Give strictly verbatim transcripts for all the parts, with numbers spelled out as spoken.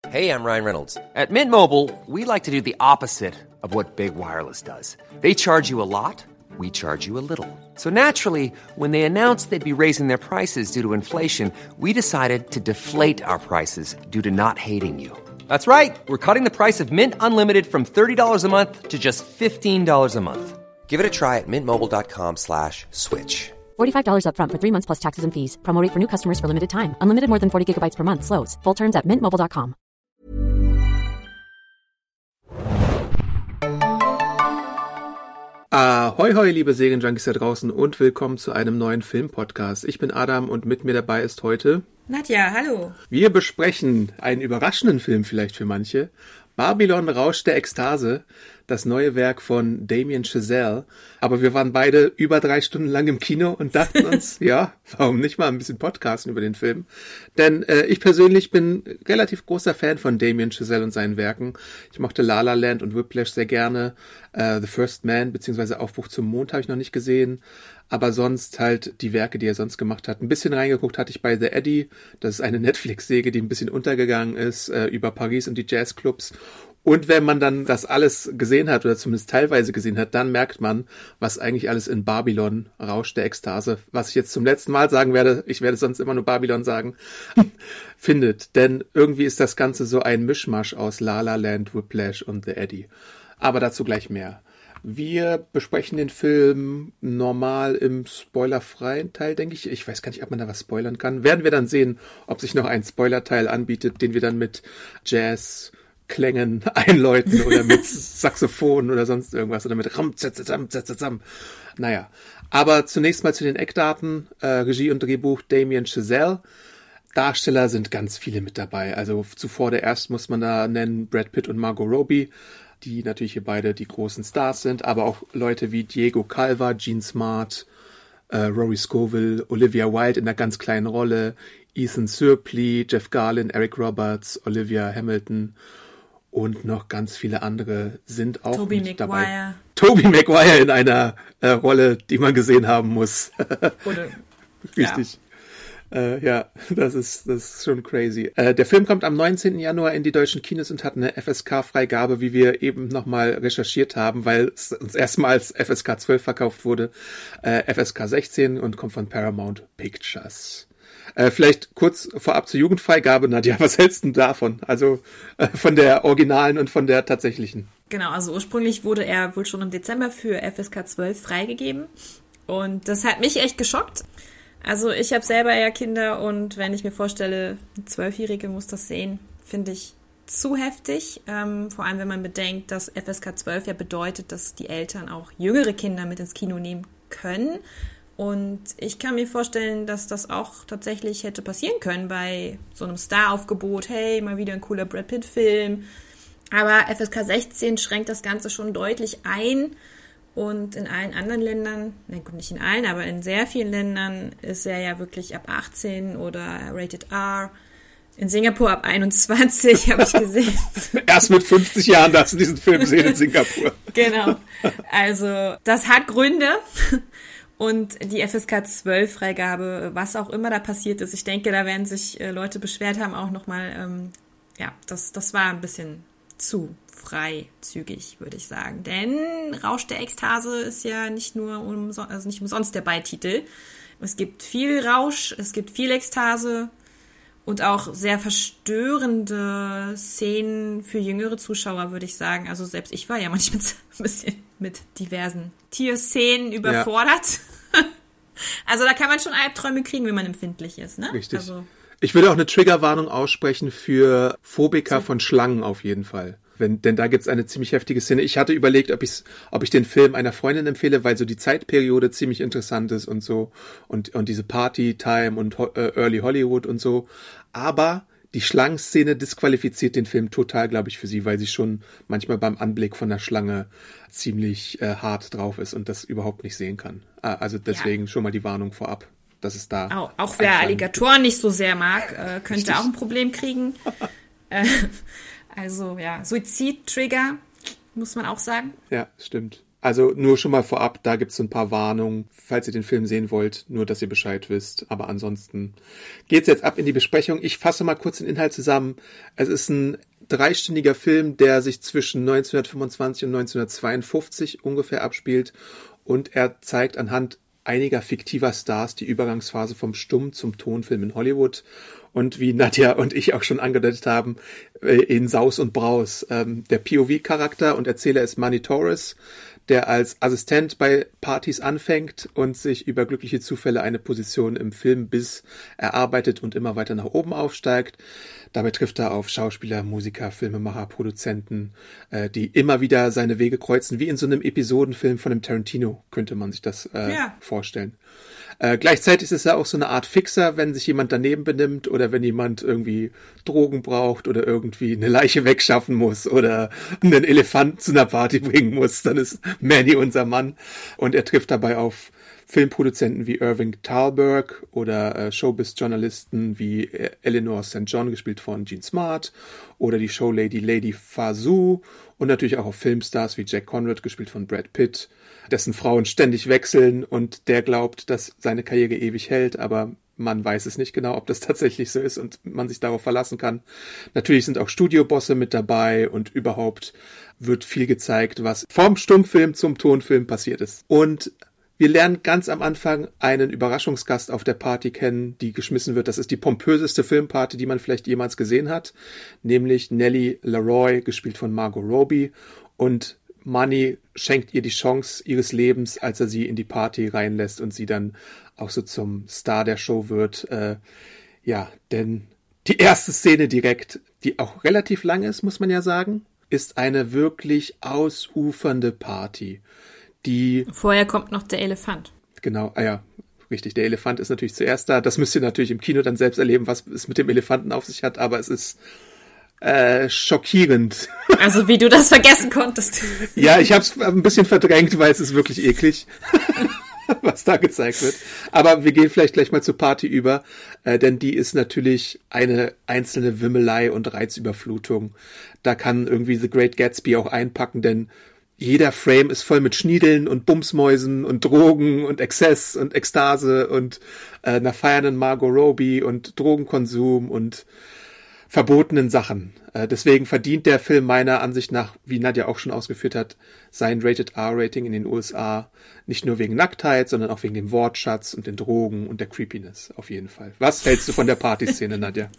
Hey, I'm Ryan Reynolds. At Mint Mobile, we like to do the opposite of what Big Wireless does. They charge you a lot, we charge you a little. So naturally, when they announced they'd be raising their prices due to inflation, we decided to deflate our prices due to not hating you. That's right. We're cutting the price of Mint Unlimited from thirty dollars a month to just fifteen dollars a month. Give it a try at mintmobile.com slash switch. forty-five dollars up front for three months plus taxes and fees. Promo rate for new customers for limited time. Unlimited more than forty gigabytes per month. Slows full terms at mint mobile dot com. Ahoi, hoi, liebe Serienjunkies da draußen und willkommen zu einem neuen Filmpodcast. Ich bin Adam und mit mir dabei ist heute Nadja, hallo. Wir besprechen einen überraschenden Film vielleicht für manche. Babylon Rausch der Ekstase, das neue Werk von Damien Chazelle. Aber wir waren beide über drei Stunden lang im Kino und dachten uns, ja, warum nicht mal ein bisschen podcasten über den Film? Denn äh, ich persönlich bin relativ großer Fan von Damien Chazelle und seinen Werken. Ich mochte La La Land und Whiplash sehr gerne. Äh, The First Man bzw. Aufbruch zum Mond habe ich noch nicht gesehen. Aber sonst halt die Werke, die er sonst gemacht hat. Ein bisschen reingeguckt hatte ich bei The Eddy. Das ist eine Netflix-Serie, die ein bisschen untergegangen ist, äh, über Paris und die Jazzclubs. Und wenn man dann das alles gesehen hat, oder zumindest teilweise gesehen hat, dann merkt man, was eigentlich alles in Babylon, Rausch der Ekstase, was ich jetzt zum letzten Mal sagen werde, ich werde sonst immer nur Babylon sagen, findet. Denn irgendwie ist das Ganze so ein Mischmasch aus La La Land, Whiplash und The Eddy. Aber dazu gleich mehr. Wir besprechen den Film normal im spoilerfreien Teil, denke ich. Ich weiß gar nicht, ob man da was spoilern kann. Werden wir dann sehen, ob sich noch ein Spoilerteil anbietet, den wir dann mit Jazzklängen einläuten oder mit Saxophon oder sonst irgendwas oder mit Ram, zam, zam, zam, zam. Naja, aber zunächst mal zu den Eckdaten. Äh, Regie und Drehbuch Damien Chazelle. Darsteller sind ganz viele mit dabei. Also zuvor der erst muss man da nennen Brad Pitt und Margot Robbie, die natürlich hier beide die großen Stars sind, aber auch Leute wie Diego Calva, Jean Smart, äh, Rory Scovel, Olivia Wilde in einer ganz kleinen Rolle, Ethan Suplee, Jeff Garlin, Eric Roberts, Olivia Hamilton und noch ganz viele andere sind auch Tobey mit Maguire. dabei. Tobey Maguire in einer äh, Rolle, die man gesehen haben muss. Oder, Richtig. Ja. Äh, ja, das ist, das ist schon crazy. Äh, der Film kommt am neunzehnten Januar in die deutschen Kinos und hat eine F S K-Freigabe, wie wir eben nochmal recherchiert haben, weil es uns erstmal als F S K zwölf verkauft wurde. Äh, F S K sechzehn und kommt von Paramount Pictures. Äh, vielleicht kurz vorab zur Jugendfreigabe, Nadja, was hältst du davon? Also äh, von der originalen und von der tatsächlichen? Genau, also ursprünglich wurde er wohl schon im Dezember für F S K zwölf freigegeben und das hat mich echt geschockt. Also ich habe selber ja Kinder und wenn ich mir vorstelle, eine Zwölfjährige muss das sehen, finde ich zu heftig. Ähm, vor allem, wenn man bedenkt, dass F S K zwölf ja bedeutet, dass die Eltern auch jüngere Kinder mit ins Kino nehmen können. Und ich kann mir vorstellen, dass das auch tatsächlich hätte passieren können bei so einem Star-Aufgebot. Hey, mal wieder ein cooler Brad Pitt-Film. Aber F S K sechzehn schränkt das Ganze schon deutlich ein. Und in allen anderen Ländern, na gut, nicht in allen, aber in sehr vielen Ländern ist er ja wirklich ab achtzehn oder Rated R. In Singapur ab einundzwanzig, habe ich gesehen. Erst mit fünfzig Jahren darfst du diesen Film sehen in Singapur. Genau. Also das hat Gründe. Und die F S K zwölf Freigabe, was auch immer da passiert ist, ich denke, da werden sich äh, Leute beschwert haben, auch nochmal, ähm, ja, das, das war ein bisschen zu freizügig, würde ich sagen. Denn Rausch der Ekstase ist ja nicht nur umso- also nicht umsonst der Beititel. Es gibt viel Rausch, es gibt viel Ekstase und auch sehr verstörende Szenen für jüngere Zuschauer, würde ich sagen. Also selbst ich war ja manchmal ein bisschen mit diversen Tierszenen überfordert. Ja. Also da kann man schon Albträume kriegen, wenn man empfindlich ist, ne? Richtig. Also, ich würde auch eine Triggerwarnung aussprechen für Phobiker so. von Schlangen auf jeden Fall. Wenn, denn da gibt's eine ziemlich heftige Szene. Ich hatte überlegt, ob ich, ob ich den Film einer Freundin empfehle, weil so die Zeitperiode ziemlich interessant ist und so und und diese Party-Time und äh, Early Hollywood und so. Aber die Schlangenszene disqualifiziert den Film total, glaube ich, für sie, weil sie schon manchmal beim Anblick von der Schlange ziemlich äh, hart drauf ist und das überhaupt nicht sehen kann. Also deswegen ja. schon mal die Warnung vorab, dass es da... Auch, auch wer Alligatoren nicht so sehr mag, äh, könnte Richtig. auch ein Problem kriegen. äh, also ja, Suizid-Trigger, muss man auch sagen. Ja, stimmt. Also nur schon mal vorab, da gibt's so ein paar Warnungen, falls ihr den Film sehen wollt, nur dass ihr Bescheid wisst. Aber ansonsten geht's jetzt ab in die Besprechung. Ich fasse mal kurz den Inhalt zusammen. Es ist ein dreistündiger Film, der sich zwischen neunzehnhundertfünfundzwanzig und neunzehnhundertzweiundfünfzig ungefähr abspielt. Und er zeigt anhand einiger fiktiver Stars die Übergangsphase vom Stumm zum Tonfilm in Hollywood. Und wie Nadja und ich auch schon angedeutet haben, in Saus und Braus. Der P O V-Charakter und Erzähler ist Manny Torres, der als Assistent bei Partys anfängt und sich über glückliche Zufälle eine Position im Filmbiz erarbeitet und immer weiter nach oben aufsteigt. Dabei trifft er auf Schauspieler, Musiker, Filmemacher, Produzenten, äh, die immer wieder seine Wege kreuzen, wie in so einem Episodenfilm von einem Tarantino, könnte man sich das äh, ja. vorstellen. Äh, gleichzeitig ist es ja auch so eine Art Fixer, wenn sich jemand daneben benimmt oder wenn jemand irgendwie Drogen braucht oder irgendwie eine Leiche wegschaffen muss oder einen Elefanten zu einer Party bringen muss, dann ist Manny unser Mann. Und er trifft dabei auf Filmproduzenten wie Irving Thalberg oder äh, Showbiz-Journalisten wie äh, Eleanor Sankt John, gespielt von Jean Smart, oder die Showlady Lady Fazou und natürlich auch auf Filmstars wie Jack Conrad, gespielt von Brad Pitt, dessen Frauen ständig wechseln und der glaubt, dass seine Karriere ewig hält, aber man weiß es nicht genau, ob das tatsächlich so ist und man sich darauf verlassen kann. Natürlich sind auch Studiobosse mit dabei und überhaupt wird viel gezeigt, was vom Stummfilm zum Tonfilm passiert ist. Und wir lernen ganz am Anfang einen Überraschungsgast auf der Party kennen, die geschmissen wird. Das ist die pompöseste Filmparty, die man vielleicht jemals gesehen hat, nämlich Nellie Leroy, gespielt von Margot Robbie. Und Manny schenkt ihr die Chance ihres Lebens, als er sie in die Party reinlässt und sie dann auch so zum Star der Show wird. Äh, ja, denn die erste Szene direkt, die auch relativ lang ist, muss man ja sagen, ist eine wirklich ausufernde Party. Die Vorher kommt noch der Elefant. Genau, ah ja, richtig. Der Elefant ist natürlich zuerst da. Das müsst ihr natürlich im Kino dann selbst erleben, was es mit dem Elefanten auf sich hat, aber es ist äh, schockierend. Also wie du das vergessen konntest. Ja, ich habe es ein bisschen verdrängt, weil es ist wirklich eklig, was da gezeigt wird. Aber wir gehen vielleicht gleich mal zur Party über, äh, denn die ist natürlich eine einzelne Wimmelei und Reizüberflutung. Da kann irgendwie The Great Gatsby auch einpacken, denn jeder Frame ist voll mit Schniedeln und Bumsmäusen und Drogen und Exzess und Ekstase und äh, einer feiernden Margot Robbie und Drogenkonsum und verbotenen Sachen. Äh, deswegen verdient der Film meiner Ansicht nach, wie Nadja auch schon ausgeführt hat, sein Rated-R-Rating in den U S A. Nicht nur wegen Nacktheit, sondern auch wegen dem Wortschatz und den Drogen und der Creepiness auf jeden Fall. Was hältst du von der Partyszene, Nadja?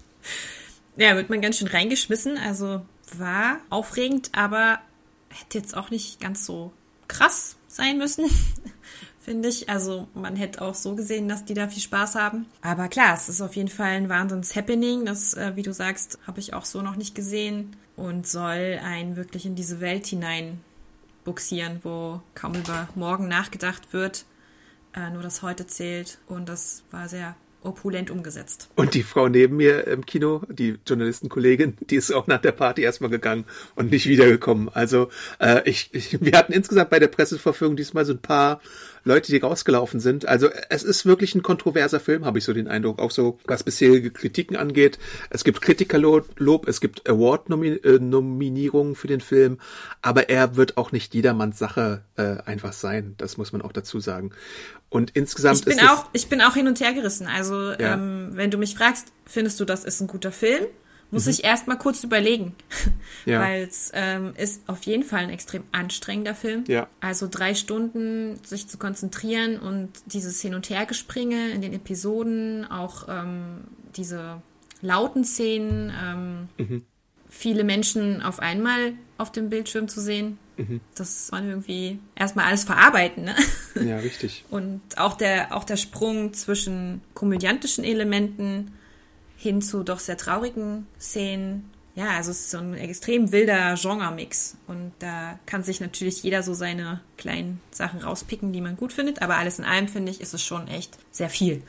Ja, wird man ganz schön reingeschmissen. Also war aufregend, aber hätte jetzt auch nicht ganz so krass sein müssen, finde ich. Also man hätte auch so gesehen, dass die da viel Spaß haben. Aber klar, es ist auf jeden Fall ein Wahnsinns-Happening. Das, äh, wie du sagst, habe ich auch so noch nicht gesehen und soll einen wirklich in diese Welt hinein buxieren, wo kaum über morgen nachgedacht wird, äh, nur das heute zählt. Und das war sehr opulent umgesetzt. Und die Frau neben mir im Kino, die Journalistenkollegin, die ist auch nach der Party erstmal gegangen und nicht wiedergekommen. Also äh, ich, ich, wir hatten insgesamt bei der Presseverführung diesmal so ein paar Leute, die rausgelaufen sind. Also es ist wirklich ein kontroverser Film, habe ich so den Eindruck. Auch so, was bisherige Kritiken angeht. Es gibt Kritikerlob, es gibt Award-Nominierungen für den Film, aber er wird auch nicht jedermanns Sache äh, einfach sein. Das muss man auch dazu sagen. Und insgesamt ich bin ist auch, ich bin auch hin und her gerissen. Also ja. ähm, wenn du mich fragst, findest du, das ist ein guter Film? Muss mhm. ich erst mal kurz überlegen. Ja. Weil es ähm, ist auf jeden Fall ein extrem anstrengender Film. Ja. Also drei Stunden sich zu konzentrieren und dieses Hin- und Hergespringe in den Episoden, auch ähm, diese lauten Szenen, ähm, mhm. viele Menschen auf einmal auf dem Bildschirm zu sehen. Mhm. Das man irgendwie erstmal alles verarbeiten, ne? Ja, richtig. Und auch der, auch der Sprung zwischen komödiantischen Elementen hin zu doch sehr traurigen Szenen. Ja, also es ist so ein extrem wilder Genre-Mix. Und da kann sich natürlich jeder so seine kleinen Sachen rauspicken, die man gut findet. Aber alles in allem, finde ich, ist es schon echt sehr viel.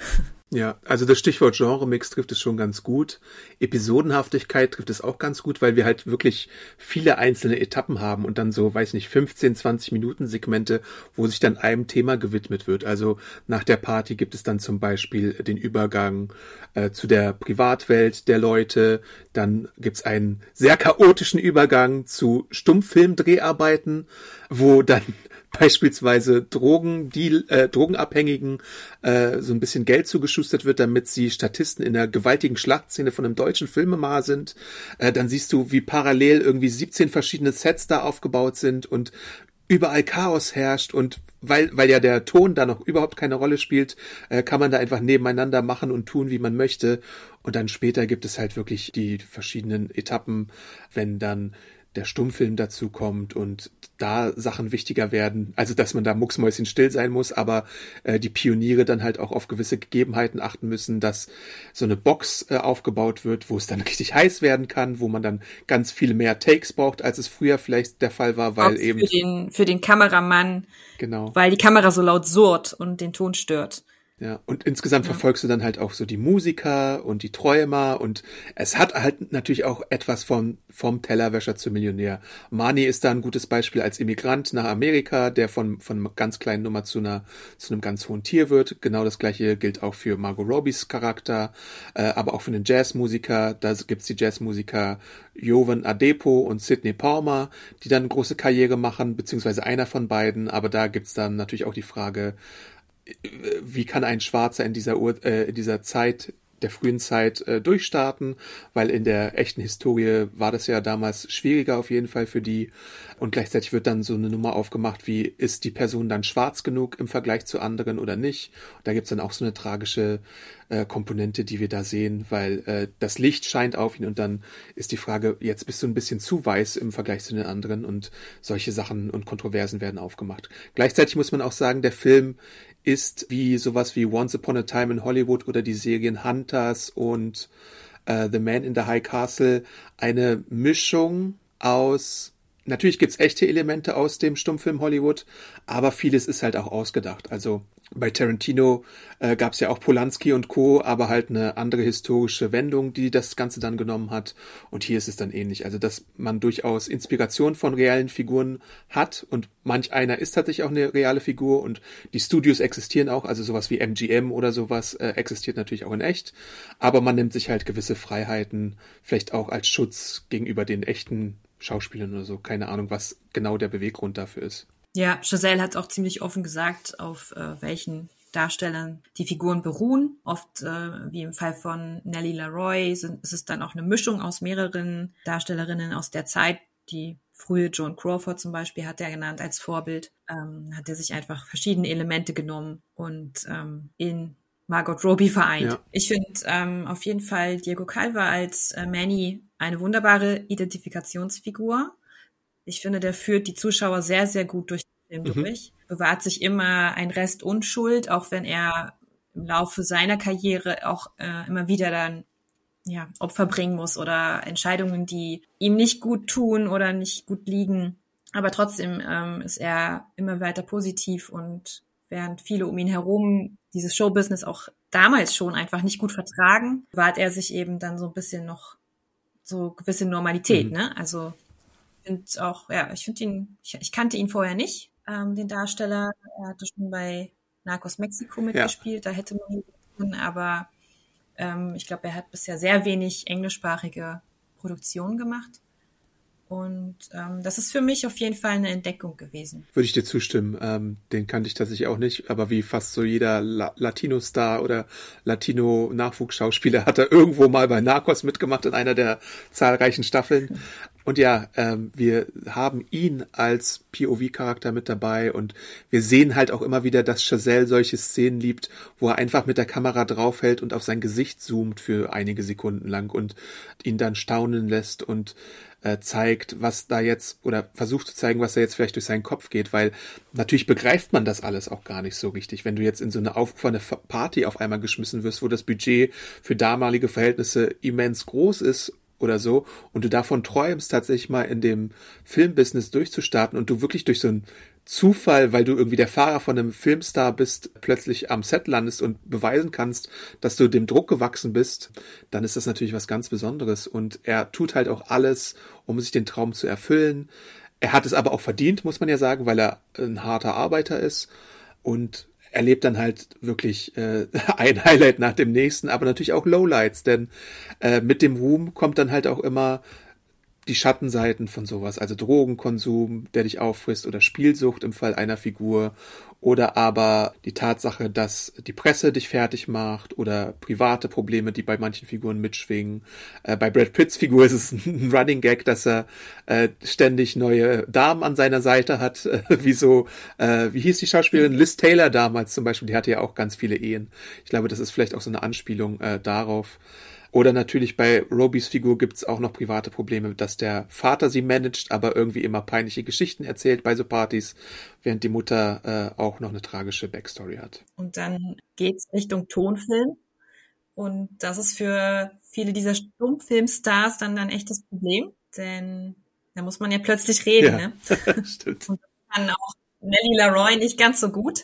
Ja, also das Stichwort Genre-Mix trifft es schon ganz gut. Episodenhaftigkeit trifft es auch ganz gut, weil wir halt wirklich viele einzelne Etappen haben und dann so, weiß nicht, fünfzehn, zwanzig Minuten Segmente, wo sich dann einem Thema gewidmet wird. Also nach der Party gibt es dann zum Beispiel den Übergang äh, zu der Privatwelt der Leute. Dann gibt's einen sehr chaotischen Übergang zu Stummfilmdreharbeiten, wo dann beispielsweise Drogen, die äh, Drogenabhängigen äh, so ein bisschen Geld zugeschustert wird, damit sie Statisten in einer gewaltigen Schlachtszene von einem deutschen Filmemacher sind. Äh, dann siehst du, wie parallel irgendwie siebzehn verschiedene Sets da aufgebaut sind und überall Chaos herrscht und weil weil ja der Ton da noch überhaupt keine Rolle spielt, äh, kann man da einfach nebeneinander machen und tun, wie man möchte. Und dann später gibt es halt wirklich die verschiedenen Etappen, wenn dann der Stummfilm dazu kommt und da Sachen wichtiger werden, also dass man da mucksmäuschenstill sein muss, aber äh, die Pioniere dann halt auch auf gewisse Gegebenheiten achten müssen, dass so eine Box äh, aufgebaut wird, wo es dann richtig heiß werden kann, wo man dann ganz viel mehr Takes braucht, als es früher vielleicht der Fall war, weil auch eben für den, für den Kameramann, genau, weil die Kamera so laut surrt und den Ton stört. Ja, und insgesamt Ja. verfolgst du dann halt auch so die Musiker und die Träumer und es hat halt natürlich auch etwas vom, vom Tellerwäscher zum Millionär. Marnie ist da ein gutes Beispiel als Immigrant nach Amerika, der von, von einer ganz kleinen Nummer zu einer, zu einem ganz hohen Tier wird. Genau das gleiche gilt auch für Margot Robbies Charakter, äh, aber auch für den Jazzmusiker. Da gibt's die Jazzmusiker Jovan Adepo und Sidney Palmer, die dann eine große Karriere machen, beziehungsweise einer von beiden, aber da gibt's dann natürlich auch die Frage, wie kann ein Schwarzer in dieser Ur- äh, in dieser Zeit, der frühen Zeit, äh, durchstarten, weil in der echten Historie war das ja damals schwieriger auf jeden Fall für die und gleichzeitig wird dann so eine Nummer aufgemacht, wie ist die Person dann schwarz genug im Vergleich zu anderen oder nicht. Und da gibt's dann auch so eine tragische äh, Komponente, die wir da sehen, weil äh, das Licht scheint auf ihn und dann ist die Frage, jetzt bist du ein bisschen zu weiß im Vergleich zu den anderen und solche Sachen und Kontroversen werden aufgemacht. Gleichzeitig muss man auch sagen, der Film ist wie sowas wie Once Upon a Time in Hollywood oder die Serien Hunters und äh, The Man in the High Castle eine Mischung aus, natürlich gibt's echte Elemente aus dem Stummfilm Hollywood, aber vieles ist halt auch ausgedacht. Also bei Tarantino äh, gab's ja auch Polanski und Co., aber halt eine andere historische Wendung, die das Ganze dann genommen hat. Und hier ist es dann ähnlich. Also, dass man durchaus Inspiration von realen Figuren hat und manch einer ist tatsächlich auch eine reale Figur und die Studios existieren auch, also sowas wie M G M oder sowas äh, existiert natürlich auch in echt. Aber man nimmt sich halt gewisse Freiheiten, vielleicht auch als Schutz gegenüber den echten Schauspielern oder so. Keine Ahnung, was genau der Beweggrund dafür ist. Ja, Chazelle hat auch ziemlich offen gesagt, auf äh, welchen Darstellern die Figuren beruhen. Oft, äh, wie im Fall von Nellie Leroy, sind, ist es dann auch eine Mischung aus mehreren Darstellerinnen aus der Zeit. Die frühe Joan Crawford zum Beispiel hat er genannt als Vorbild. Ähm, hat er sich einfach verschiedene Elemente genommen und ähm, in Margot Robbie vereint. Ja. Ich finde ähm, auf jeden Fall Diego Calva als äh, Manny eine wunderbare Identifikationsfigur. Ich finde, der führt die Zuschauer sehr, sehr gut durch den Film mhm. durch. Bewahrt sich immer ein Rest Unschuld, auch wenn er im Laufe seiner Karriere auch äh, immer wieder dann ja Opfer bringen muss oder Entscheidungen, die ihm nicht gut tun oder nicht gut liegen. Aber trotzdem ähm, ist er immer weiter positiv und während viele um ihn herum dieses Showbusiness auch damals schon einfach nicht gut vertragen, bewahrt er sich eben dann so ein bisschen noch so gewisse Normalität, mhm. ne? Also Und auch, ja, ich finde ihn, ich, ich kannte ihn vorher nicht, ähm, den Darsteller. Er hatte schon bei Narcos Mexico mitgespielt, ja. Da hätte man ihn tun, aber ähm, ich glaube, er hat bisher sehr wenig englischsprachige Produktionen gemacht. Und ähm, das ist für mich auf jeden Fall eine Entdeckung gewesen. Würde ich dir zustimmen. Ähm, den kannte ich tatsächlich auch nicht, aber wie fast so jeder La- Latino-Star oder Latino-Nachwuchsschauspieler hat er irgendwo mal bei Narcos mitgemacht in einer der zahlreichen Staffeln. Und ja, ähm, wir haben ihn als P O V-Charakter mit dabei und wir sehen halt auch immer wieder, dass Chazelle solche Szenen liebt, wo er einfach mit der Kamera draufhält und auf sein Gesicht zoomt für einige Sekunden lang und ihn dann staunen lässt und äh, zeigt, was da jetzt, oder versucht zu zeigen, was da jetzt vielleicht durch seinen Kopf geht, weil natürlich begreift man das alles auch gar nicht so richtig. Wenn du jetzt in so eine aufgefahrene Party auf einmal geschmissen wirst, wo das Budget für damalige Verhältnisse immens groß ist oder so und du davon träumst, tatsächlich mal in dem Filmbusiness durchzustarten und du wirklich durch so ein Zufall, weil du irgendwie der Fahrer von einem Filmstar bist, plötzlich am Set landest und beweisen kannst, dass du dem Druck gewachsen bist, dann ist das natürlich was ganz Besonderes. Und er tut halt auch alles, um sich den Traum zu erfüllen. Er hat es aber auch verdient, muss man ja sagen, weil er ein harter Arbeiter ist. Und er lebt dann halt wirklich äh, ein Highlight nach dem nächsten, aber natürlich auch Lowlights, denn äh, mit dem Ruhm kommt dann halt auch immer die Schattenseiten von sowas, also Drogenkonsum, der dich auffrisst, oder Spielsucht im Fall einer Figur, oder aber die Tatsache, dass die Presse dich fertig macht, oder private Probleme, die bei manchen Figuren mitschwingen. Äh, bei Brad Pitts Figur ist es ein Running Gag, dass er äh, ständig neue Damen an seiner Seite hat, äh, wie so, äh, wie hieß die Schauspielerin? Liz Taylor damals zum Beispiel, die hatte ja auch ganz viele Ehen. Ich glaube, das ist vielleicht auch so eine Anspielung äh, darauf. Oder natürlich bei Robys Figur gibt's auch noch private Probleme, dass der Vater sie managt, aber irgendwie immer peinliche Geschichten erzählt bei so Partys, während die Mutter äh, auch noch eine tragische Backstory hat. Und dann geht's Richtung Tonfilm. Und das ist für viele dieser Stummfilmstars dann ein echtes Problem, denn da muss man ja plötzlich reden. Ja, ne? stimmt. Und das kann auch Nellie Leroy nicht ganz so gut.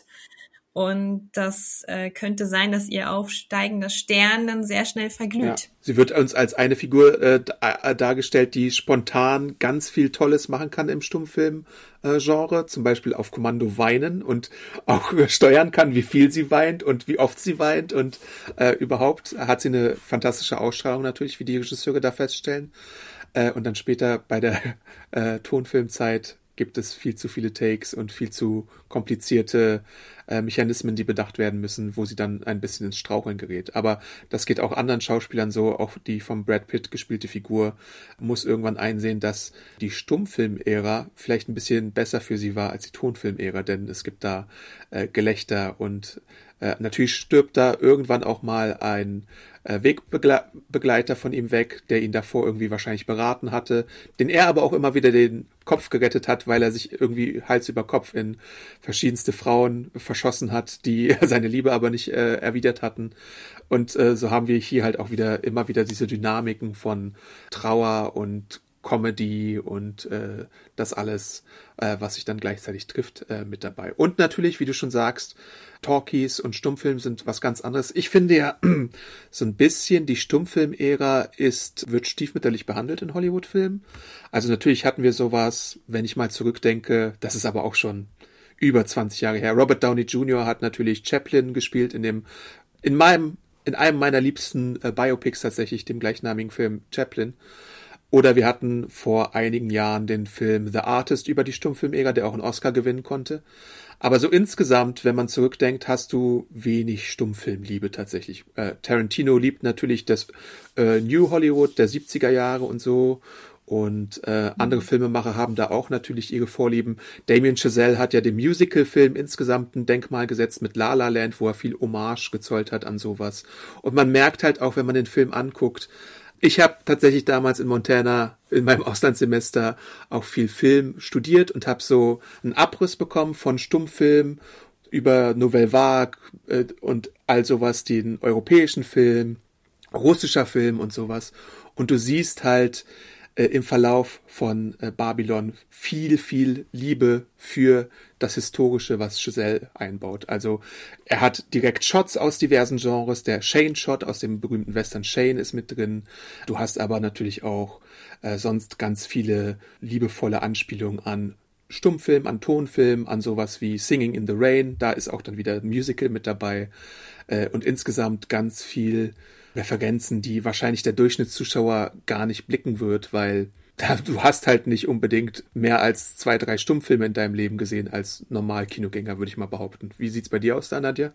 Und das äh, könnte sein, dass ihr aufsteigender Stern dann sehr schnell verglüht. Ja. Sie wird uns als eine Figur äh, dargestellt, die spontan ganz viel Tolles machen kann im Stummfilm-Genre. Äh, Zum Beispiel auf Kommando weinen und auch äh, steuern kann, wie viel sie weint und wie oft sie weint. Und äh, überhaupt hat sie eine fantastische Ausstrahlung natürlich, wie die Regisseure da feststellen. Äh, und dann später bei der äh, Tonfilmzeit gibt es viel zu viele Takes und viel zu komplizierte äh, Mechanismen, die bedacht werden müssen, wo sie dann ein bisschen ins Straucheln gerät. Aber das geht auch anderen Schauspielern so. Auch die vom Brad Pitt gespielte Figur muss irgendwann einsehen, dass die Stummfilm-Ära vielleicht ein bisschen besser für sie war als die Tonfilm-Ära, denn es gibt da äh, Gelächter und äh, natürlich stirbt da irgendwann auch mal ein äh, Wegbegleiter von ihm weg, der ihn davor irgendwie wahrscheinlich beraten hatte, den er aber auch immer wieder den Kopf gerettet hat, weil er sich irgendwie Hals über Kopf in verschiedenste Frauen verschossen hat, die seine Liebe aber nicht äh, erwidert hatten. Und äh, so haben wir hier halt auch wieder immer wieder diese Dynamiken von Trauer und Comedy und äh, das alles, äh, was sich dann gleichzeitig trifft, äh, mit dabei. Und natürlich, wie du schon sagst, Talkies und Stummfilm sind was ganz anderes. Ich finde ja, so ein bisschen die Stummfilm-Ära ist, wird stiefmütterlich behandelt in Hollywood-Filmen. Also natürlich hatten wir sowas, wenn ich mal zurückdenke, das ist aber auch schon über zwanzig Jahre her. Robert Downey Junior hat natürlich Chaplin gespielt in dem, in meinem, in einem meiner liebsten äh, Biopics tatsächlich, dem gleichnamigen Film Chaplin. Oder wir hatten vor einigen Jahren den Film The Artist über die Stummfilm-Ära, der auch einen Oscar gewinnen konnte. Aber so insgesamt, wenn man zurückdenkt, hast du wenig Stummfilmliebe tatsächlich. Äh, Tarantino liebt natürlich das äh, New Hollywood der siebziger Jahre und so. Und äh, andere Filmemacher haben da auch natürlich ihre Vorlieben. Damien Chazelle hat ja dem Musical-Film insgesamt ein Denkmal gesetzt mit La La Land, wo er viel Hommage gezollt hat an sowas. Und man merkt halt auch, wenn man den Film anguckt, ich habe tatsächlich damals in Montana in meinem Auslandssemester auch viel Film studiert und habe so einen Abriss bekommen von Stummfilm über Nouvelle Vague äh, und all sowas, den europäischen Film, russischer Film und sowas. Und du siehst halt äh, im Verlauf von äh, Babylon viel, viel Liebe für das Historische, was Chazelle einbaut. Also er hat direkt Shots aus diversen Genres. Der Shane-Shot aus dem berühmten Western Shane ist mit drin. Du hast aber natürlich auch äh, sonst ganz viele liebevolle Anspielungen an Stummfilm, an Tonfilm, an sowas wie Singing in the Rain. Da ist auch dann wieder Musical mit dabei. Äh, und insgesamt ganz viel Referenzen, die wahrscheinlich der Durchschnittszuschauer gar nicht blicken wird, weil du hast halt nicht unbedingt mehr als zwei, drei Stummfilme in deinem Leben gesehen als Normal-Kinogänger, würde ich mal behaupten. Wie sieht's bei dir aus, da, Nadja?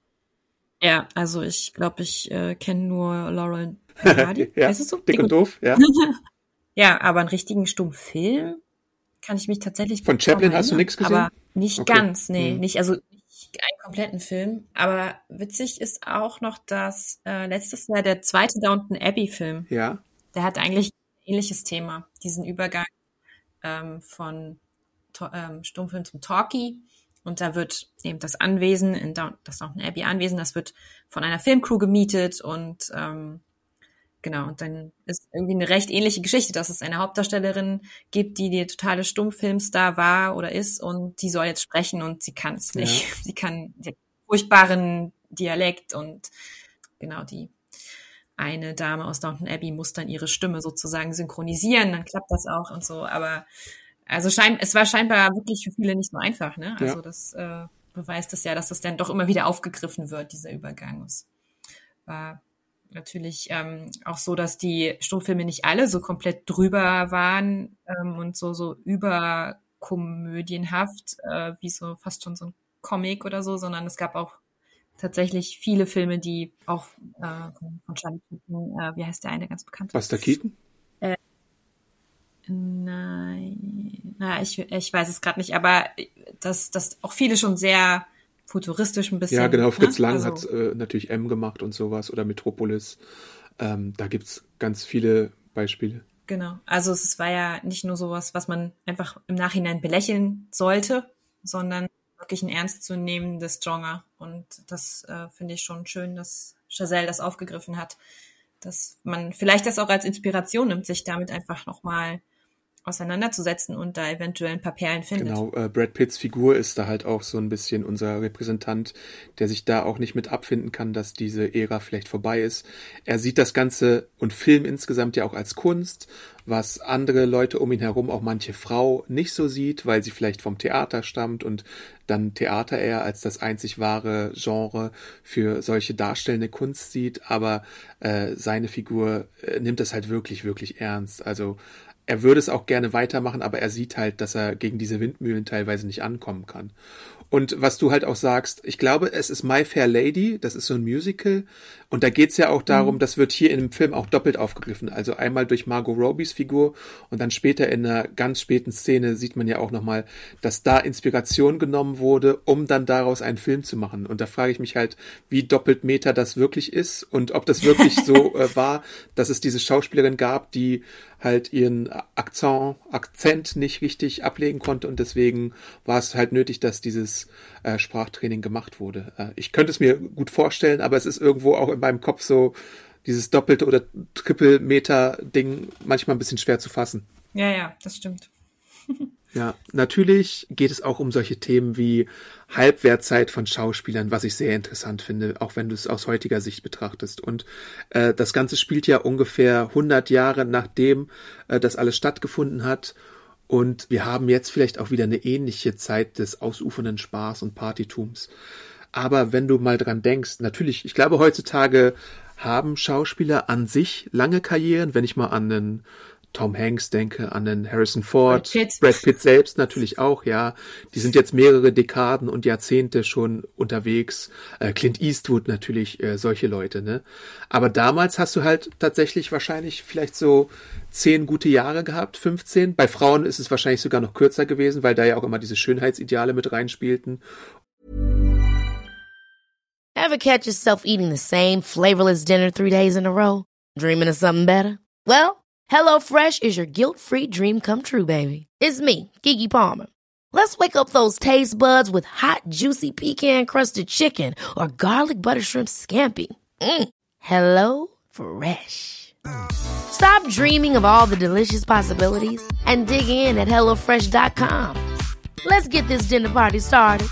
Ja, also ich glaube, ich äh, kenne nur Laurel and Hardy. Ja, Weißt du so? Dick und doof, ja. Ja, aber einen richtigen Stummfilm kann ich mich tatsächlich Von Chaplin hast du erinnern, nichts gesehen? aber nicht Okay. ganz, nee, Mhm. nicht, also nicht einen kompletten Film. Aber witzig ist auch noch, dass äh, letztes Jahr der zweite Downton Abbey-Film, Ja, der hat eigentlich ein ähnliches Thema, diesen Übergang ähm, von To- ähm, Stummfilm zum Talkie. Und da wird eben das Anwesen, in Down- das Downton Abbey Anwesen, das wird von einer Filmcrew gemietet und ähm, genau, und dann ist irgendwie eine recht ähnliche Geschichte, dass es eine Hauptdarstellerin gibt, die die totale Stummfilmstar war oder ist und die soll jetzt sprechen und sie kann es nicht. Ja. Sie kann sie hat einen furchtbaren Dialekt und genau, die eine Dame aus Downton Abbey muss dann ihre Stimme sozusagen synchronisieren, dann klappt das auch und so, aber also schein, es war scheinbar wirklich für viele nicht so einfach, ne? Also ja. das äh, beweist es ja, dass das dann doch immer wieder aufgegriffen wird, dieser Übergang. Es war natürlich ähm, auch so, dass die Stummfilme nicht alle so komplett drüber waren ähm, und so so überkomödienhaft, äh, wie so fast schon so ein Comic oder so, sondern es gab auch tatsächlich viele Filme, die auch äh, von, von Charlie Keaton, äh, wie heißt der eine ganz bekannt? Buster Keaton? Äh, nein, na ich ich weiß es gerade nicht, aber dass das auch viele schon sehr futuristisch ein bisschen. Ja, genau, Fritz ne? Lang also, hat äh, natürlich M gemacht und sowas oder Metropolis. Ähm, da gibt's ganz viele Beispiele. Genau, also es war ja nicht nur sowas, was man einfach im Nachhinein belächeln sollte, sondern wirklich ein ernstzunehmendes Genre. Und das äh, finde ich schon schön, dass Chazelle das aufgegriffen hat, dass man vielleicht das auch als Inspiration nimmt, sich damit einfach nochmal auseinanderzusetzen und da eventuell ein paar Perlen findet. Genau, äh, Brad Pitts Figur ist da halt auch so ein bisschen unser Repräsentant, der sich da auch nicht mit abfinden kann, dass diese Ära vielleicht vorbei ist. Er sieht das Ganze und Film insgesamt ja auch als Kunst, was andere Leute um ihn herum, auch manche Frau, nicht so sieht, weil sie vielleicht vom Theater stammt und dann Theater eher als das einzig wahre Genre für solche darstellende Kunst sieht. Aber äh, seine Figur äh, nimmt das halt wirklich, wirklich ernst. Also er würde es auch gerne weitermachen, aber er sieht halt, dass er gegen diese Windmühlen teilweise nicht ankommen kann. Und was du halt auch sagst, ich glaube, es ist My Fair Lady, das ist so ein Musical. Und da geht's ja auch darum, mhm. das wird hier in dem Film auch doppelt aufgegriffen. Also einmal durch Margot Robbies Figur und dann später in einer ganz späten Szene sieht man ja auch nochmal, dass da Inspiration genommen wurde, um dann daraus einen Film zu machen. Und da frage ich mich halt, wie doppelt Meta das wirklich ist und ob das wirklich so äh, war, dass es diese Schauspielerin gab, die halt ihren Akzent, Akzent nicht richtig ablegen konnte und deswegen war es halt nötig, dass dieses äh, Sprachtraining gemacht wurde. Äh, ich könnte es mir gut vorstellen, aber es ist irgendwo auch in meinem Kopf so dieses doppelte oder Triple-Meter-Ding manchmal ein bisschen schwer zu fassen. Ja, ja, das stimmt. Ja, natürlich geht es auch um solche Themen wie Halbwertzeit von Schauspielern, was ich sehr interessant finde, auch wenn du es aus heutiger Sicht betrachtest. Und äh, das Ganze spielt ja ungefähr hundert Jahre nachdem äh, das alles stattgefunden hat. Und wir haben jetzt vielleicht auch wieder eine ähnliche Zeit des ausufernden Spaß und Partytums. Aber wenn du mal dran denkst, natürlich, ich glaube heutzutage haben Schauspieler an sich lange Karrieren, wenn ich mal an einen Tom Hanks denke, an den Harrison Ford, Brad Pitt. Brad Pitt selbst natürlich auch, ja. Die sind jetzt mehrere Dekaden und Jahrzehnte schon unterwegs. Äh, Clint Eastwood natürlich, äh, solche Leute, ne. Aber damals hast du halt tatsächlich wahrscheinlich vielleicht so zehn gute Jahre gehabt, fünfzehn. Bei Frauen ist es wahrscheinlich sogar noch kürzer gewesen, weil da ja auch immer diese Schönheitsideale mit reinspielten. Ever catch yourself eating the same flavorless dinner three days in a row? Dreaming of something better? Well, HelloFresh is your guilt-free dream come true, baby. It's me, Keke Palmer. Let's wake up those taste buds with hot, juicy pecan-crusted chicken or garlic butter shrimp scampi. Mm. Hello Fresh. Stop dreaming of all the delicious possibilities and dig in at hello fresh dot com. Let's get this dinner party started.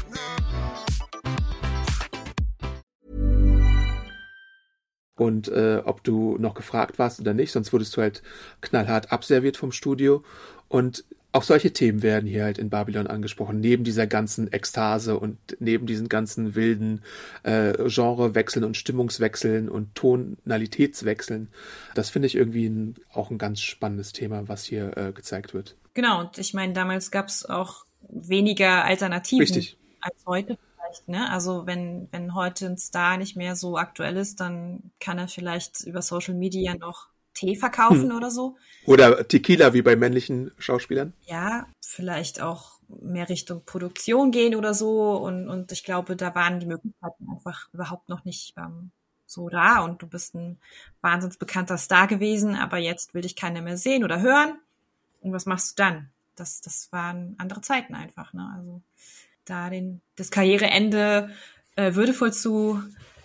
Und äh, ob du noch gefragt warst oder nicht, sonst wurdest du halt knallhart abserviert vom Studio. Und auch solche Themen werden hier halt in Babylon angesprochen, neben dieser ganzen Ekstase und neben diesen ganzen wilden äh, Genrewechseln und Stimmungswechseln und Tonalitätswechseln. Das finde ich irgendwie ein, auch ein ganz spannendes Thema, was hier äh, gezeigt wird. Genau, und ich meine, damals gab es auch weniger Alternativen Richtig. als heute. Ne? Also wenn wenn heute ein Star nicht mehr so aktuell ist, dann kann er vielleicht über Social Media noch Tee verkaufen hm. oder so. Oder Tequila wie bei männlichen Schauspielern. Ja, vielleicht auch mehr Richtung Produktion gehen oder so. Und und ich glaube, da waren die Möglichkeiten einfach überhaupt noch nicht ähm, so da. Und du bist ein wahnsinnig bekannter Star gewesen, aber jetzt will dich keiner mehr sehen oder hören. Und was machst du dann? Das das waren andere Zeiten einfach, ne? Also da den, das Karriereende äh, würdevoll zu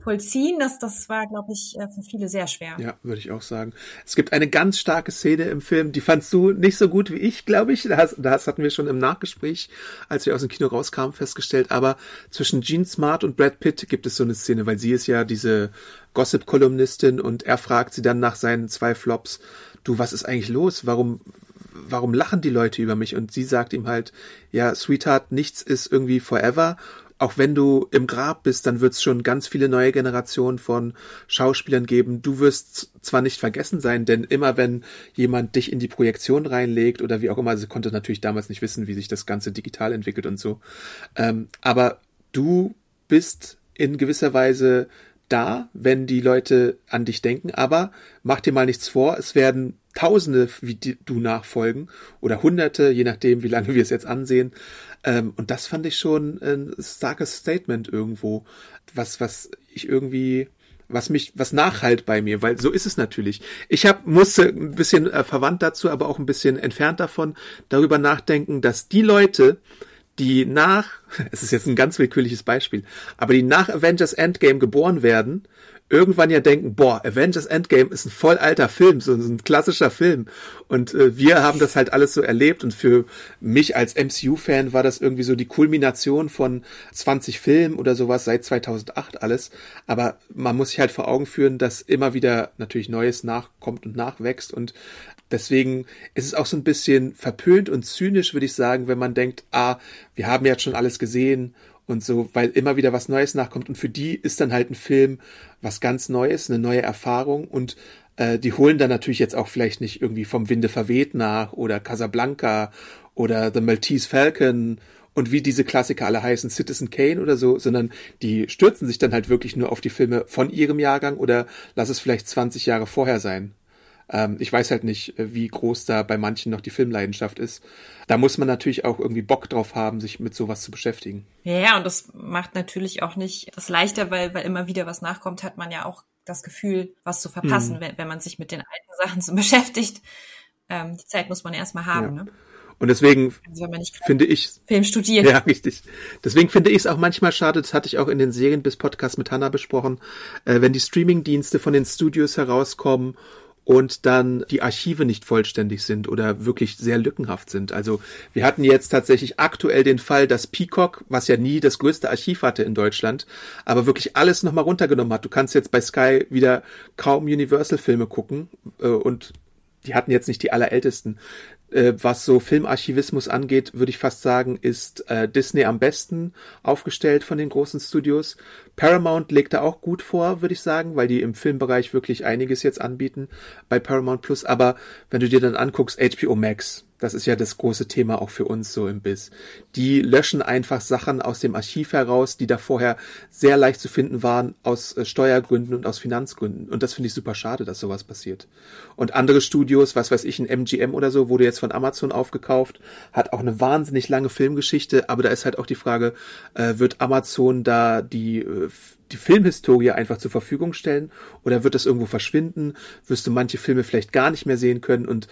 vollziehen. Das, das war, glaube ich, für viele sehr schwer. Ja, würde ich auch sagen. Es gibt eine ganz starke Szene im Film, die fandst du nicht so gut wie ich, glaube ich. Das, das hatten wir schon im Nachgespräch, als wir aus dem Kino rauskamen, festgestellt. Aber zwischen Jean Smart und Brad Pitt gibt es so eine Szene, weil sie ist ja diese Gossip-Kolumnistin und er fragt sie dann nach seinen zwei Flops, du, was ist eigentlich los? Warum, warum lachen die Leute über mich? Und sie sagt ihm halt, ja, Sweetheart, nichts ist irgendwie forever. Auch wenn du im Grab bist, dann wird es schon ganz viele neue Generationen von Schauspielern geben. Du wirst zwar nicht vergessen sein, denn immer wenn jemand dich in die Projektion reinlegt oder wie auch immer, sie konnte natürlich damals nicht wissen, wie sich das Ganze digital entwickelt und so. Ähm, aber du bist in gewisser Weise da, wenn die Leute an dich denken, aber mach dir mal nichts vor, es werden Tausende wie die, du nachfolgen oder Hunderte, je nachdem, wie lange wir es jetzt ansehen. Ähm, und das fand ich schon ein starkes Statement irgendwo, was, was ich irgendwie, was mich, was nachhalt bei mir, weil so ist es natürlich. Ich hab, musste ein bisschen äh, verwandt dazu, aber auch ein bisschen entfernt davon, darüber nachdenken, dass die Leute, die nach, es ist jetzt ein ganz willkürliches Beispiel, aber die nach Avengers Endgame geboren werden, irgendwann ja denken, boah, Avengers Endgame ist ein voll alter Film, so ein klassischer Film. Und äh, wir haben das halt alles so erlebt und für mich als M C U-Fan war das irgendwie so die Kulmination von zwanzig Filmen oder sowas seit zweitausendacht alles. Aber man muss sich halt vor Augen führen, dass immer wieder natürlich Neues nachkommt und nachwächst und deswegen ist es auch so ein bisschen verpönt und zynisch, würde ich sagen, wenn man denkt, ah, wir haben jetzt schon alles gesehen und so, weil immer wieder was Neues nachkommt. Und für die ist dann halt ein Film was ganz Neues, eine neue Erfahrung. Und äh, die holen dann natürlich jetzt auch vielleicht nicht irgendwie vom Winde verweht nach oder Casablanca oder The Maltese Falcon und wie diese Klassiker alle heißen, Citizen Kane oder so, sondern die stürzen sich dann halt wirklich nur auf die Filme von ihrem Jahrgang oder lass es vielleicht zwanzig Jahre vorher sein. Ich weiß halt nicht, wie groß da bei manchen noch die Filmleidenschaft ist. Da muss man natürlich auch irgendwie Bock drauf haben, sich mit sowas zu beschäftigen. Ja, und das macht natürlich auch nicht das leichter, weil, weil immer wieder was nachkommt, hat man ja auch das Gefühl, was zu verpassen, hm. wenn, wenn man sich mit den alten Sachen so beschäftigt. Ähm, die Zeit muss man erstmal haben, ja. ne? Und deswegen also wenn man nicht finde ich... Film studiert. Ja, richtig. Deswegen finde ich es auch manchmal schade, das hatte ich auch in den Serienbiz-Podcast mit Hannah besprochen, äh, wenn die Streaming-Dienste von den Studios herauskommen und dann die Archive nicht vollständig sind oder wirklich sehr lückenhaft sind. Also wir hatten jetzt tatsächlich aktuell den Fall, dass Peacock, was ja nie das größte Archiv hatte in Deutschland, aber wirklich alles nochmal runtergenommen hat. Du kannst jetzt bei Sky wieder kaum Universal-Filme gucken äh, und die hatten jetzt nicht die allerältesten. Äh, was so Filmarchivismus angeht, würde ich fast sagen, ist äh, Disney am besten aufgestellt von den großen Studios. Paramount legt da auch gut vor, würde ich sagen, weil die im Filmbereich wirklich einiges jetzt anbieten bei Paramount Plus. Aber wenn du dir dann anguckst, H B O Max, das ist ja das große Thema auch für uns so im Biz. Die löschen einfach Sachen aus dem Archiv heraus, die da vorher sehr leicht zu finden waren, aus äh, Steuergründen und aus Finanzgründen. Und das finde ich super schade, dass sowas passiert. Und andere Studios, was weiß ich, ein M G M oder so, wurde jetzt von Amazon aufgekauft, hat auch eine wahnsinnig lange Filmgeschichte, aber da ist halt auch die Frage, äh, wird Amazon da die äh, die Filmhistorie einfach zur Verfügung stellen oder wird das irgendwo verschwinden? Wirst du manche Filme vielleicht gar nicht mehr sehen können und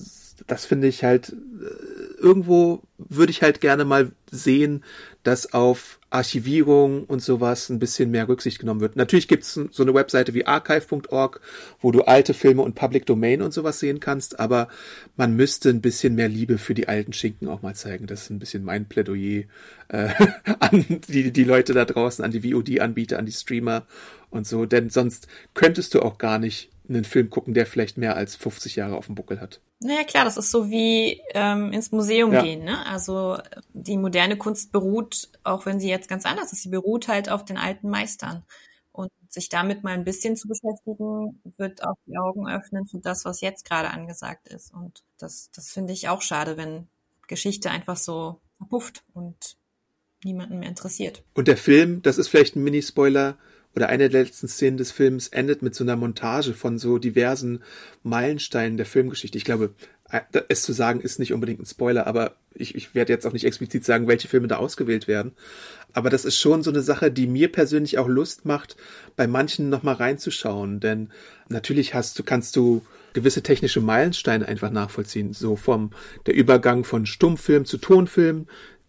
das finde ich halt, irgendwo würde ich halt gerne mal sehen, dass auf Archivierung und sowas ein bisschen mehr Rücksicht genommen wird. Natürlich gibt es so eine Webseite wie archive punkt org, wo du alte Filme und Public Domain und sowas sehen kannst, aber man müsste ein bisschen mehr Liebe für die alten Schinken auch mal zeigen. Das ist ein bisschen mein Plädoyer äh, an die, die Leute da draußen, an die V O D-Anbieter, an die Streamer und so, denn sonst könntest du auch gar nicht einen Film gucken, der vielleicht mehr als fünfzig Jahre auf dem Buckel hat. Naja, klar, das ist so wie ähm, ins Museum ja. gehen, ne? Also die moderne Kunst beruht, auch wenn sie jetzt ganz anders ist, sie beruht halt auf den alten Meistern. Und sich damit mal ein bisschen zu beschäftigen, wird auch die Augen öffnen für das, was jetzt gerade angesagt ist. Und das, das finde ich auch schade, wenn Geschichte einfach so verpufft und niemanden mehr interessiert. Und der Film, das ist vielleicht ein Mini-Spoiler, oder eine der letzten Szenen des Films endet mit so einer Montage von so diversen Meilensteinen der Filmgeschichte. Ich glaube, es zu sagen ist nicht unbedingt ein Spoiler, aber ich, ich werde jetzt auch nicht explizit sagen, welche Filme da ausgewählt werden. Aber das ist schon so eine Sache, die mir persönlich auch Lust macht, bei manchen nochmal reinzuschauen. Denn natürlich hast du, kannst du gewisse technische Meilensteine einfach nachvollziehen. So vom der Übergang von Stummfilm zu Tonfilm,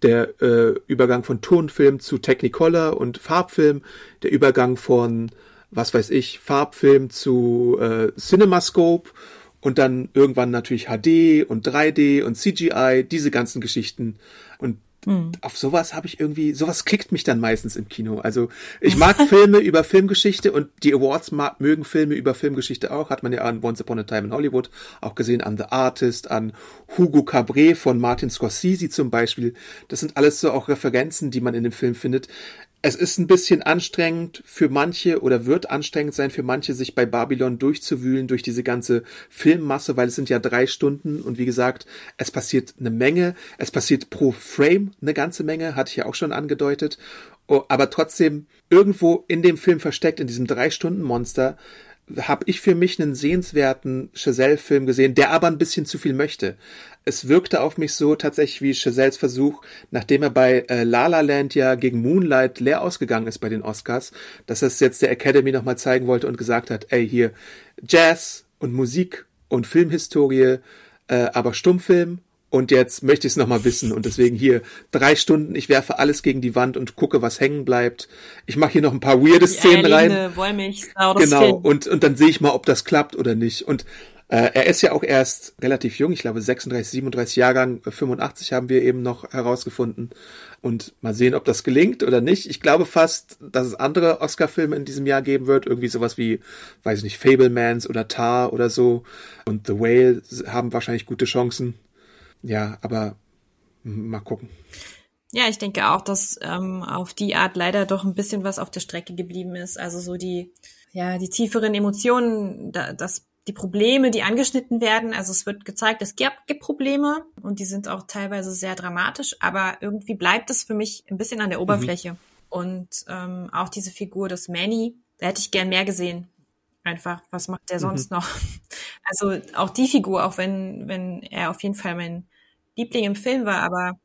der äh, Übergang von Tonfilm zu Technicolor und Farbfilm, der Übergang von, was weiß ich, Farbfilm zu äh, CinemaScope und dann irgendwann natürlich H D und drei D und C G I, diese ganzen Geschichten. Und hm. auf sowas habe ich irgendwie, sowas kickt mich dann meistens im Kino. Also ich mag Filme über Filmgeschichte und die Awards mag, mögen Filme über Filmgeschichte auch. Hat man ja an Once Upon a Time in Hollywood auch gesehen, an The Artist, an Hugo Cabret von Martin Scorsese zum Beispiel. Das sind alles so auch Referenzen, die man in dem Film findet. Es ist ein bisschen anstrengend für manche oder wird anstrengend sein für manche, sich bei Babylon durchzuwühlen durch diese ganze Filmmasse, weil es sind ja drei Stunden und wie gesagt, es passiert eine Menge. Es passiert pro Frame eine ganze Menge, hatte ich ja auch schon angedeutet. Aber trotzdem irgendwo in dem Film versteckt, in diesem Drei-Stunden-Monster, habe ich für mich einen sehenswerten Chazelle-Film gesehen, der aber ein bisschen zu viel möchte. Es wirkte auf mich so tatsächlich wie Chazelles Versuch, nachdem er bei äh, La La Land ja gegen Moonlight leer ausgegangen ist bei den Oscars, dass er es jetzt der Academy nochmal zeigen wollte und gesagt hat, ey, hier Jazz und Musik und Filmhistorie, äh, aber Stummfilm. Und jetzt möchte ich es nochmal wissen und deswegen hier drei Stunden, ich werfe alles gegen die Wand und gucke, was hängen bleibt. Ich mache hier noch ein paar weirde Szenen rein. Wollmilchsau, genau, und, und dann sehe ich mal, ob das klappt oder nicht. Und äh, er ist ja auch erst relativ jung, ich glaube sechsunddreißig, siebenunddreißig Jahrgang, fünfundachtzig haben wir eben noch herausgefunden. Und mal sehen, ob das gelingt oder nicht. Ich glaube fast, dass es andere Oscar-Filme in diesem Jahr geben wird. Irgendwie sowas wie, weiß ich nicht, Fabelmans oder Tar oder so. Und The Whale haben wahrscheinlich gute Chancen. Ja, aber mal gucken. Ja, ich denke auch, dass ähm, auf die Art leider doch ein bisschen was auf der Strecke geblieben ist. Also so die, ja, die tieferen Emotionen, da, das, die Probleme, die angeschnitten werden. Also es wird gezeigt, es gibt, gibt Probleme und die sind auch teilweise sehr dramatisch, aber irgendwie bleibt es für mich ein bisschen an der Oberfläche. Mhm. Und ähm, auch diese Figur des Manny, da hätte ich gern mehr gesehen. Einfach, was macht der sonst mhm. noch? Also auch die Figur, auch wenn wenn er auf jeden Fall mein Liebling im Film war, aber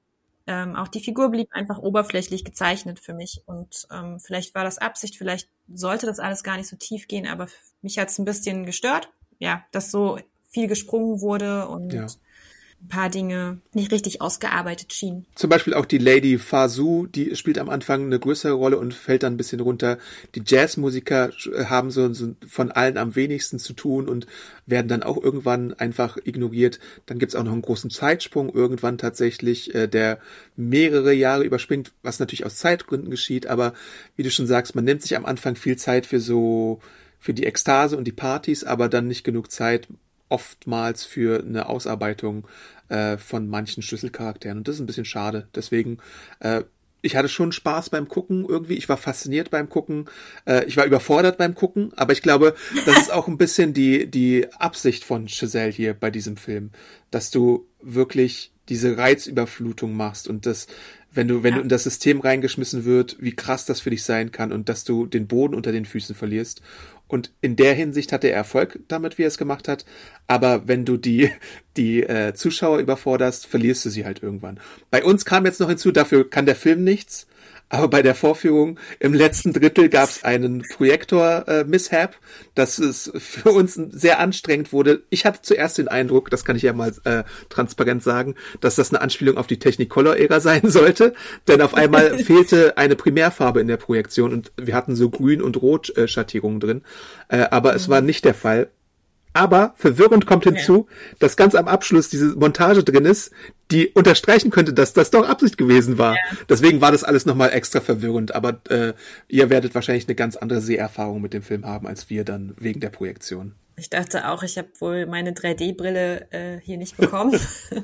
ähm, auch die Figur blieb einfach oberflächlich gezeichnet für mich. Und ähm, vielleicht war das Absicht, vielleicht sollte das alles gar nicht so tief gehen, aber mich hat es ein bisschen gestört, ja, dass so viel gesprungen wurde und ja. ein paar Dinge nicht richtig ausgearbeitet schienen. Zum Beispiel auch die Lady Fazu, die spielt am Anfang eine größere Rolle und fällt dann ein bisschen runter. Die Jazzmusiker haben so, so von allen am wenigsten zu tun und werden dann auch irgendwann einfach ignoriert. Dann gibt's auch noch einen großen Zeitsprung irgendwann tatsächlich, äh, der mehrere Jahre überspringt, was natürlich aus Zeitgründen geschieht, aber wie du schon sagst, man nimmt sich am Anfang viel Zeit für so, für die Ekstase und die Partys, aber dann nicht genug Zeit oftmals für eine Ausarbeitung äh, von manchen Schlüsselcharakteren. Und das ist ein bisschen schade. Deswegen, äh, ich hatte schon Spaß beim Gucken irgendwie. Ich war fasziniert beim Gucken. Äh, ich war überfordert beim Gucken. Aber ich glaube, das ist auch ein bisschen die, die Absicht von Chazelle hier bei diesem Film. Dass du wirklich diese Reizüberflutung machst und das, wenn du, wenn ja. du in das System reingeschmissen wird, wie krass das für dich sein kann und dass du den Boden unter den Füßen verlierst. Und in der Hinsicht hatte er Erfolg damit, wie er es gemacht hat. Aber wenn du die, die äh, Zuschauer überforderst, verlierst du sie halt irgendwann. Bei uns kam jetzt noch hinzu, dafür kann der Film nichts. Aber bei der Vorführung im letzten Drittel gab es einen Projektor-Mishap, äh, dass es für uns sehr anstrengend wurde. Ich hatte zuerst den Eindruck, das kann ich ja mal äh, transparent sagen, dass das eine Anspielung auf die Technicolor-Ära sein sollte. Denn auf einmal fehlte eine Primärfarbe in der Projektion und wir hatten so Grün- und Rot-Schattierungen drin. Äh, aber mhm. es war nicht der Fall. Aber verwirrend kommt hinzu, ja. dass ganz am Abschluss diese Montage drin ist, die unterstreichen könnte, dass das doch Absicht gewesen war. Ja. Deswegen war das alles nochmal extra verwirrend. Aber äh, ihr werdet wahrscheinlich eine ganz andere Seherfahrung mit dem Film haben, als wir dann wegen der Projektion. Ich dachte auch, ich habe wohl meine drei D-Brille äh, hier nicht bekommen.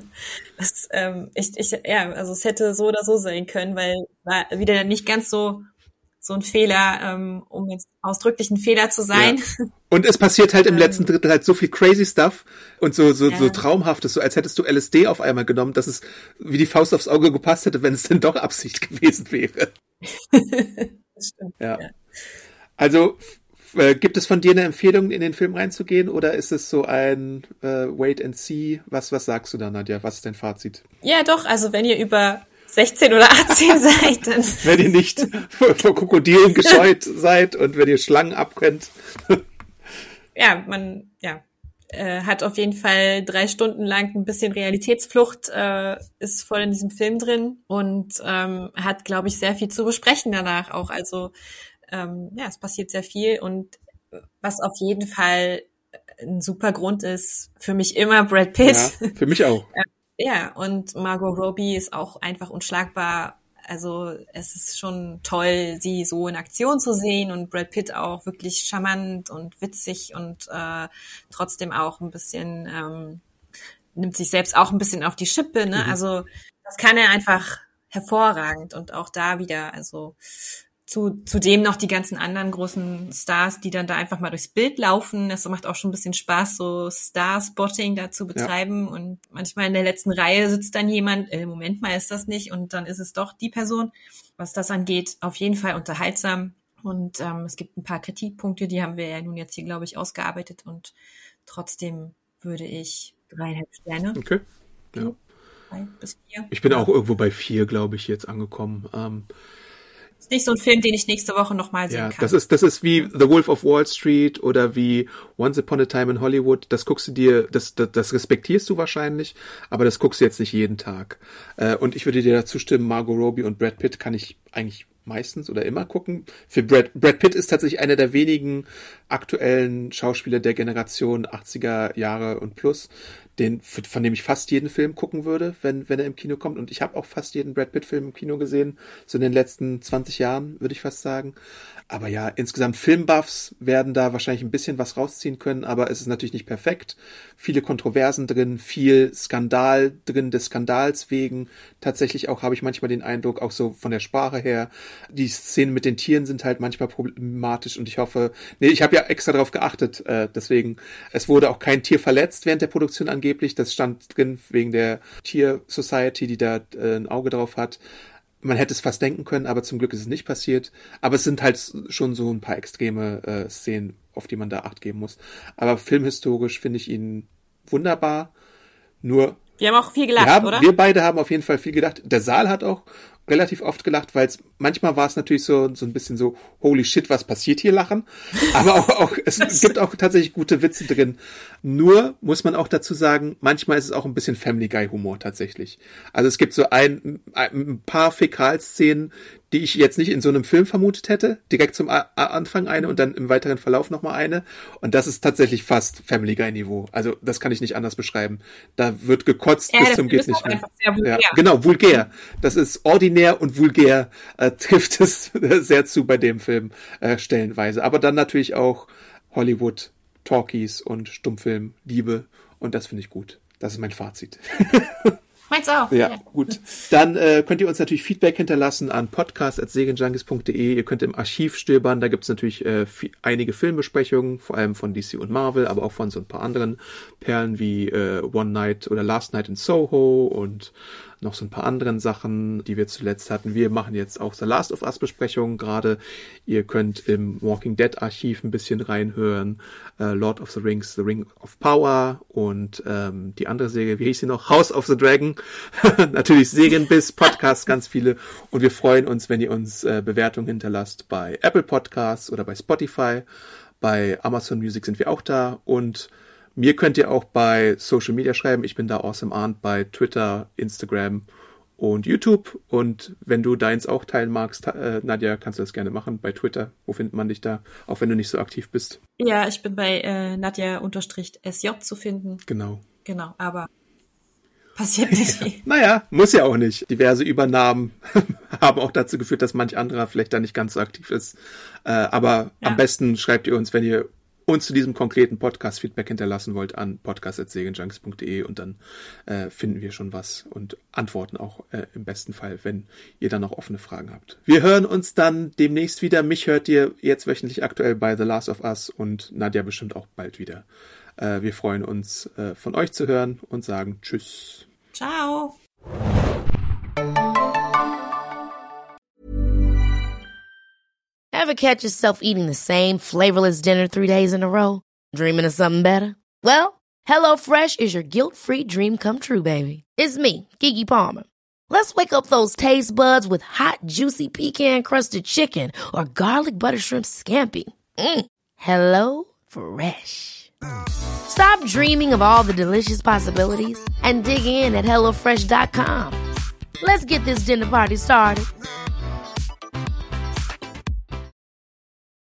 das, ähm, ich, ich, ja, also es hätte so oder so sein können, weil war wieder nicht ganz so so ein Fehler, ähm, um jetzt ausdrücklich ein Fehler zu sein. Ja. Und es passiert halt im letzten Drittel halt so viel crazy Stuff und so so ja. so traumhaftes, so als hättest du L S D auf einmal genommen, dass es wie die Faust aufs Auge gepasst hätte, wenn es denn doch Absicht gewesen wäre. Das stimmt. Ja. ja. Also äh, gibt es von dir eine Empfehlung, in den Film reinzugehen, oder ist es so ein äh, Wait and See? Was was sagst du da, Nadja? Was ist dein Fazit? Ja, doch. Also wenn ihr über sechzehn oder achtzehn seid, dann... wenn ihr nicht vor, vor Krokodilen gescheut seid und wenn ihr Schlangen abrennt. Ja, man, ja, äh, hat auf jeden Fall drei Stunden lang ein bisschen Realitätsflucht, äh, ist voll in diesem Film drin und ähm, hat, glaube ich, sehr viel zu besprechen danach auch. Also ähm, ja, es passiert sehr viel und was auf jeden Fall ein super Grund ist, für mich immer Brad Pitt. Ja, für mich auch. Ja, und Margot Robbie ist auch einfach unschlagbar. Also es ist schon toll, sie so in Aktion zu sehen und Brad Pitt auch wirklich charmant und witzig und äh, trotzdem auch ein bisschen, ähm, nimmt sich selbst auch ein bisschen auf die Schippe, ne? Mhm. Also das kann er einfach hervorragend und auch da wieder, also zu zudem noch die ganzen anderen großen Stars, die dann da einfach mal durchs Bild laufen. Das macht auch schon ein bisschen Spaß, so Star-Spotting da zu betreiben. Ja. Und manchmal in der letzten Reihe sitzt dann jemand, äh, Moment mal, ist das nicht? Und dann ist es doch die Person. Was das angeht, auf jeden Fall unterhaltsam. Und ähm, es gibt ein paar Kritikpunkte, die haben wir ja nun jetzt hier, glaube ich, ausgearbeitet. Und trotzdem würde ich dreieinhalb Sterne. Okay, ja. Drei bis vier. Ich bin auch irgendwo bei vier, glaube ich, jetzt angekommen. Ähm, Ist nicht so ein Film, den ich nächste Woche nochmal sehen ja, kann. Das ist, das ist wie The Wolf of Wall Street oder wie Once Upon a Time in Hollywood. Das guckst du dir, das, das, das respektierst du wahrscheinlich, aber das guckst du jetzt nicht jeden Tag. Äh, und ich würde dir dazu stimmen, Margot Robbie und Brad Pitt kann ich eigentlich meistens oder immer gucken. Für Brad, Brad Pitt ist tatsächlich einer der wenigen aktuellen Schauspieler der Generation achtziger Jahre und plus, den, von dem ich fast jeden Film gucken würde, wenn, wenn er im Kino kommt. Und ich habe auch fast jeden Brad Pitt-Film im Kino gesehen, so in den letzten zwanzig Jahren, würde ich fast sagen. Aber ja, insgesamt Filmbuffs werden da wahrscheinlich ein bisschen was rausziehen können, aber es ist natürlich nicht perfekt. Viele Kontroversen drin, viel Skandal drin, des Skandals wegen. Tatsächlich auch habe ich manchmal den Eindruck, auch so von der Sprache her, die Szenen mit den Tieren sind halt manchmal problematisch und ich hoffe, nee, ich habe ja extra darauf geachtet, äh, deswegen, es wurde auch kein Tier verletzt während der Produktion angeblich, das stand drin wegen der Tier Society, die da äh, ein Auge drauf hat. Man hätte es fast denken können, aber zum Glück ist es nicht passiert. Aber es sind halt schon so ein paar extreme äh, Szenen, auf die man da Acht geben muss. Aber filmhistorisch finde ich ihn wunderbar. Nur wir haben auch viel gelacht, wir haben, oder? Wir beide haben auf jeden Fall viel gedacht. Der Saal hat auch relativ oft gelacht, weil es manchmal war es natürlich so so ein bisschen so holy shit, was passiert hier lachen, aber auch, auch es gibt auch tatsächlich gute Witze drin. Nur muss man auch dazu sagen, manchmal ist es auch ein bisschen Family Guy Humor tatsächlich. Also es gibt so ein, ein paar Fäkalszenen, die ich jetzt nicht in so einem Film vermutet hätte, direkt zum A- Anfang eine und dann im weiteren Verlauf nochmal eine. Und das ist tatsächlich fast Family Guy Niveau. Also das kann ich nicht anders beschreiben. Da wird gekotzt ja, bis zum geht nicht mehr. Sehr vulgär. Ja, genau, vulgär. Das ist ordinär und vulgär, äh, trifft es sehr zu bei dem Film äh, stellenweise. Aber dann natürlich auch Hollywood, Talkies und Stummfilm, Liebe. Und das finde ich gut. Das ist mein Fazit. Meins auch. Ja, ja. Gut. Dann äh, könnt ihr uns natürlich Feedback hinterlassen an podcast at serienjunkies punkt de. Ihr könnt im Archiv stöbern. Da gibt's natürlich äh, viel, einige Filmbesprechungen, vor allem von D C und Marvel, aber auch von so ein paar anderen Perlen wie äh, One Night oder Last Night in Soho und noch so ein paar anderen Sachen, die wir zuletzt hatten. Wir machen jetzt auch The Last of Us Besprechungen gerade. Ihr könnt im Walking Dead Archiv ein bisschen reinhören. Äh, Lord of the Rings, The Ring of Power und ähm, die andere Serie, wie hieß sie noch? House of the Dragon. Natürlich Serienbiss, Podcasts, ganz viele. Und wir freuen uns, wenn ihr uns äh, Bewertungen hinterlasst bei Apple Podcasts oder bei Spotify. Bei Amazon Music sind wir auch da und mir könnt ihr auch bei Social Media schreiben. Ich bin da Awesome Arndt bei Twitter, Instagram und YouTube. Und wenn du deins auch teilen magst, äh, Nadja, kannst du das gerne machen bei Twitter. Wo findet man dich da? Auch wenn du nicht so aktiv bist. Ja, ich bin bei äh, Nadja-S J zu finden. Genau. Genau, aber passiert nicht viel. Naja, muss ja auch nicht. Diverse Übernahmen haben auch dazu geführt, dass manch anderer vielleicht da nicht ganz so aktiv ist. Äh, aber ja. Am besten schreibt ihr uns, wenn ihr uns zu diesem konkreten Podcast Feedback hinterlassen wollt, an podcast at serienjunkies punkt de und dann äh, finden wir schon was und antworten auch äh, im besten Fall, wenn ihr dann noch offene Fragen habt. Wir hören uns dann demnächst wieder. Mich hört ihr jetzt wöchentlich aktuell bei The Last of Us und Nadja bestimmt auch bald wieder. Äh, wir freuen uns, äh, von euch zu hören und sagen Tschüss. Ciao. Ever catch yourself eating the same flavorless dinner three days in a row? Dreaming of something better? Well, HelloFresh is your guilt-free dream come true, baby. It's me, Keke Palmer. Let's wake up those taste buds with hot, juicy pecan-crusted chicken or garlic butter shrimp scampi. Mm. Hello Fresh. Stop dreaming of all the delicious possibilities and dig in at hello fresh dot com. Let's get this dinner party started.